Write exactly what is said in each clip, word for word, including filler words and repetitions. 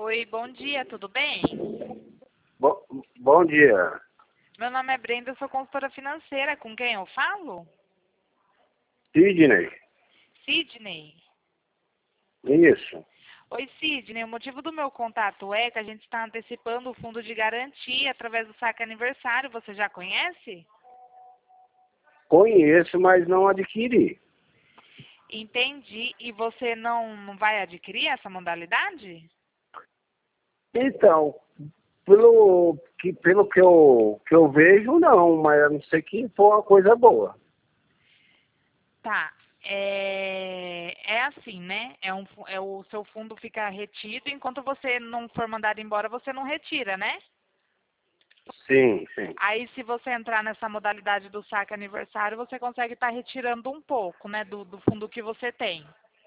Oi, bom dia, tudo bem? Bom, bom dia. Meu nome é Brenda, eu sou consultora financeira. Com quem eu falo? Sidney. Sidney. Isso. Oi, Sidney. O motivo do meu contato é que a gente está antecipando o fundo de garantia através do saque aniversário. Você já conhece? Conheço, mas não adquiri. Entendi. E você não, não vai adquirir essa modalidade? Então, pelo que, pelo que, eu, que eu vejo, não, mas a não ser que for uma coisa boa. Tá. É, é assim, né? É, um, fu- é o seu fundo fica retido, enquanto você não for mandado embora, você não retira, né? Sim, sim. Aí, se você entrar nessa modalidade do saque aniversário, você consegue estar retirando um pouco, né, do, do fundo que você tem.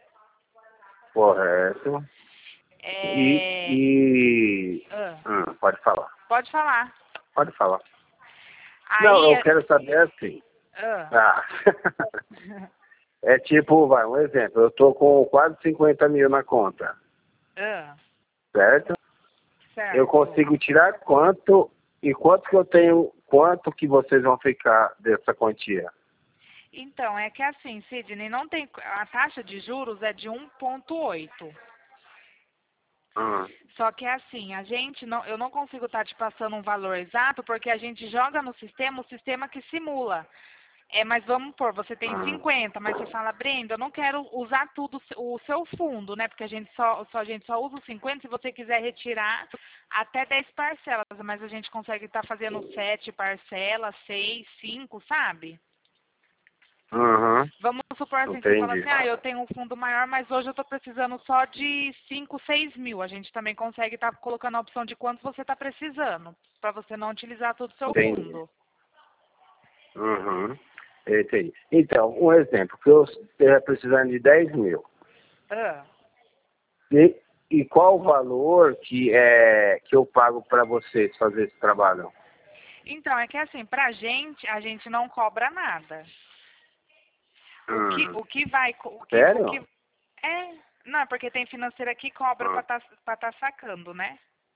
Correto. E, É... e... ah, Hum, pode falar. pode falar. Pode falar. Não, Aí, eu quero saber assim. ah, Ah. É tipo, vai, um exemplo. Eu tô com quase cinquenta mil na conta, ah, certo? Eu certo. consigo tirar quanto e quanto que eu tenho, quanto que vocês vão ficar dessa quantia? Então, é que assim, Sidney, não tem, a taxa de juros é de um vírgula oito. Hum. Só que é assim, a gente não, eu não consigo estar te passando um valor exato porque a gente joga no sistema o sistema que simula. É, mas vamos pôr, você tem Hum. cinquenta, mas você fala, Brenda, eu não quero usar tudo o seu fundo, né? Porque a gente só, só, a gente só usa os cinquenta se você quiser retirar até dez parcelas, mas a gente consegue estar fazendo sete parcelas, seis, cinco, sabe? Uhum. Vamos supor assim, você fala Entendi. assim, ah, eu tenho um fundo maior, mas hoje eu estou precisando só de cinco, seis mil. A gente também consegue estar colocando a opção de quanto você está precisando, para você não utilizar todo o seu Entendi. fundo. Uhum. Entendi. Então, um exemplo, que eu esteja precisando de dez mil. Ah. E, e qual o valor que, é, que eu pago para vocês fazer esse trabalho? Então, é que assim, pra gente, a gente não cobra nada. O que, Hum. o que vai, co- o que, o que, Sério? é, não, porque tem financeira que cobra Hum. para estar para tá sacando, né?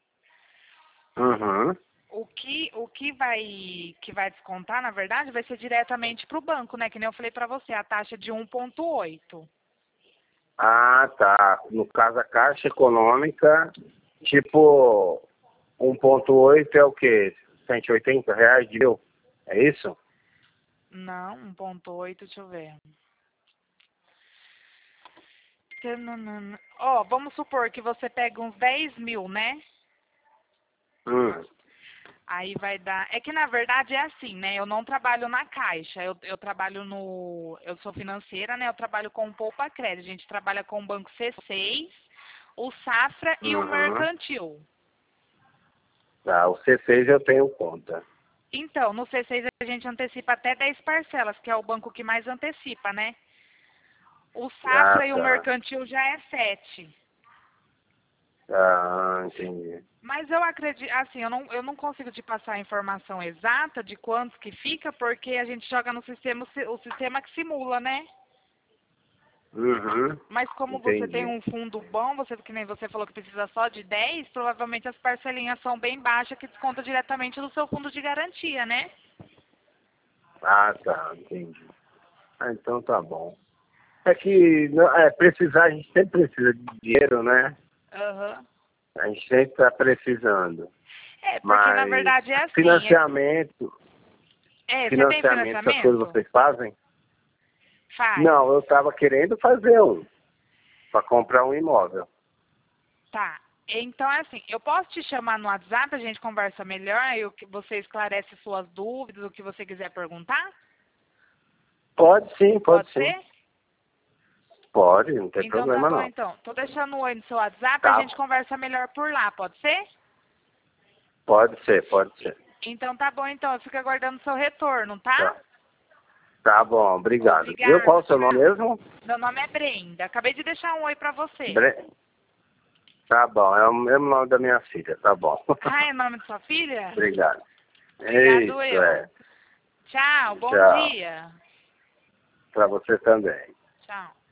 Uhum. O que, o que vai, que vai descontar, na verdade, vai ser diretamente para o banco, né? Que nem eu falei para você, a taxa de um vírgula oito. Ah, tá. No caso, a Caixa Econômica, tipo, um vírgula oito é o quê? cento e oitenta reais de mil? É isso? Não, um vírgula oito, deixa eu ver. Tananana. Ó, vamos supor que você pega uns dez mil, né? Hum. Aí vai dar. É que na verdade é assim, né? Eu não trabalho na Caixa. Eu, eu trabalho no. Eu sou financeira, né? Eu trabalho com o Poupa Crédito. A gente trabalha com o Banco C seis, o Safra e o Uhum. Mercantil. Tá, o C seis eu tenho conta. Então, no C seis a gente antecipa até dez parcelas, que é o banco que mais antecipa, né? O Ah, Safra e o tá. Mercantil já é sete. Ah, entendi. Mas eu acredito, assim, eu não, eu não consigo te passar a informação exata de quantos que fica, porque a gente joga no sistema, o sistema que simula, né? Uhum. Mas como você tem Entendi. um fundo bom, você que nem você falou que precisa só de dez, provavelmente as parcelinhas são bem baixas que desconta diretamente do seu fundo de garantia, né? Ah, tá, entendi. Ah, então tá bom. É que não- é, precisar, a gente sempre precisa de dinheiro, né? Aham. A gente sempre está precisando. É, porque na Mas verdade é assim. É, financiamento, é, você tem financiamento, essas coisas financiamento? vocês fazem? Faz. Não, eu estava querendo fazer um, para comprar um imóvel. Tá. Então é assim, eu posso te chamar no WhatsApp, a gente conversa melhor, aí o que- você esclarece suas dúvidas, o que você quiser perguntar? Pode sim, pode Pode sim. ser? Pode, não tem Então tá problema bom, não. então. Tô deixando o oi no seu WhatsApp, a Tá, gente conversa melhor por lá, pode ser? pode ser, pode ser. Então tá bom, então. Eu fico aguardando o seu retorno, tá? Tá, tá bom, obrigado. Eu, qual Obrigada, é o seu nome tchau. mesmo? Meu nome é Brenda. Acabei de deixar um oi pra você. Bre... Tá bom, é o mesmo nome da minha filha, tá bom. Ah, é nome de sua filha? Obrigado. Obrigado Isso, eu. é. Tchau, bom Tchau. dia. Pra você também. Tchau.